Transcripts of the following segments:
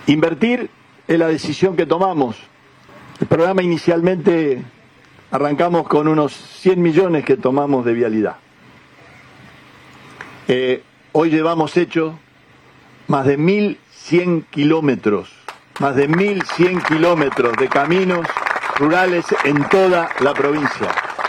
Invertir es la decisión que tomamos. El programa inicialmente arrancamos con unos 100 millones que tomamos de vialidad. Hoy llevamos hecho más de 1.100 kilómetros, más de 1.100 kilómetros de caminos rurales en toda la provincia,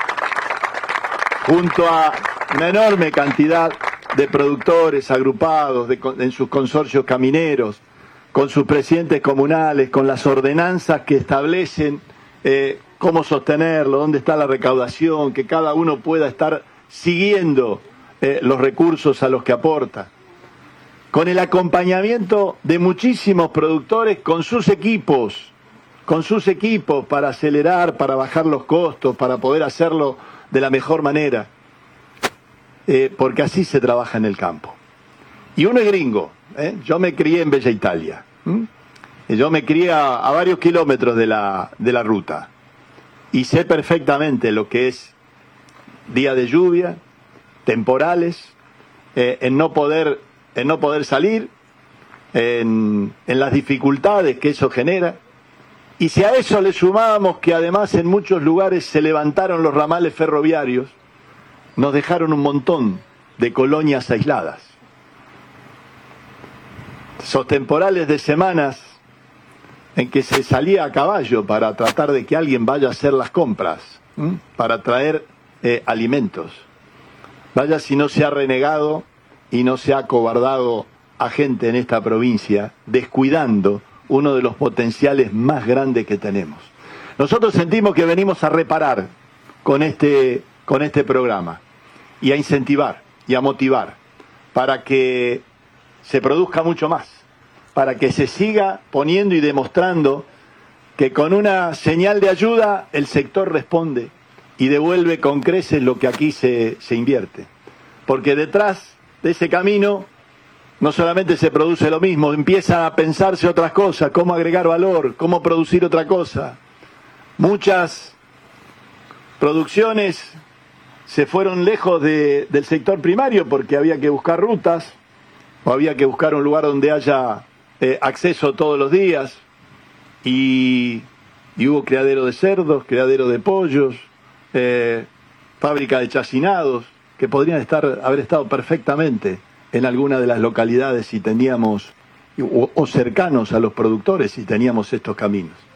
junto a una enorme cantidad de productores agrupados en sus consorcios camineros, con sus presidentes comunales, con las ordenanzas que establecen cómo sostenerlo, dónde está la recaudación, que cada uno pueda estar siguiendo los recursos a los que aporta, con el acompañamiento de muchísimos productores con sus equipos para acelerar, para bajar los costos, para poder hacerlo de la mejor manera, porque así se trabaja en el campo. Y uno es gringo, yo me crié en Bella Italia, yo me crié a varios kilómetros de la ruta y sé perfectamente lo que es día de lluvia, temporales, en no poder salir, en las dificultades que eso genera. Y si a eso le sumábamos que además en muchos lugares se levantaron los ramales ferroviarios, nos dejaron un montón de colonias aisladas. Esos temporales de semanas en que se salía a caballo para tratar de que alguien vaya a hacer las compras, para traer alimentos. Vaya si no se ha renegado y no se ha acobardado a gente en esta provincia, descuidando uno de los potenciales más grandes que tenemos. Nosotros sentimos que venimos a reparar con este programa y a incentivar y a motivar para que se produzca mucho más, para que se siga poniendo y demostrando que con una señal de ayuda el sector responde y devuelve con creces lo que aquí se invierte. Porque detrás de ese camino no solamente se produce lo mismo, empieza a pensarse otras cosas, cómo agregar valor, cómo producir otra cosa. Muchas producciones se fueron lejos del sector primario porque había que buscar rutas o había que buscar un lugar donde haya acceso todos los días y hubo criadero de cerdos, criadero de pollos, fábrica de chacinados que podrían haber estado perfectamente en alguna de las localidades si teníamos o cercanos a los productores si teníamos estos caminos.